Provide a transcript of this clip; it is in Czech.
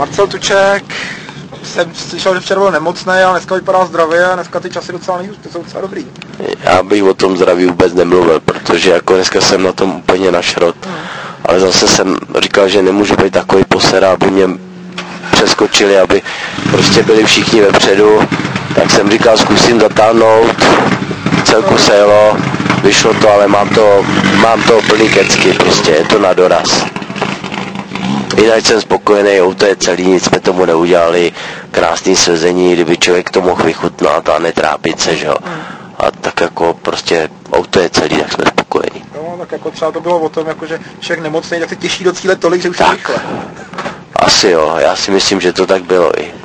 Marcel Tuček, jsem slyšel, že včera byl nemocný, ale dneska vypadá zdravě a dneska ty časy docela jsou docela dobrý. Já bych o tom zdraví vůbec nemluvil, protože jako dneska jsem na tom úplně na šrot. Ale zase jsem říkal, že nemůžu být takový posera, aby mě přeskočili, aby prostě byli všichni vepředu. Tak jsem říkal, zkusím zatáhnout, celku se jelo, vyšlo to, ale mám to plný kecky, prostě je to na doraz. Jinak jsem spokojený, auto je celý, nic jsme tomu neudělali, krásný svezení, kdyby člověk to mohl vychutnat a netrápit se, že jo. A tak jako prostě auto je celý, tak jsme spokojení. No, tak jako třeba to bylo o tom, jako, že člověk nemocný, tak se těší do cíle tolik, že už je rychle. Asi jo, já si myslím, že to tak bylo i.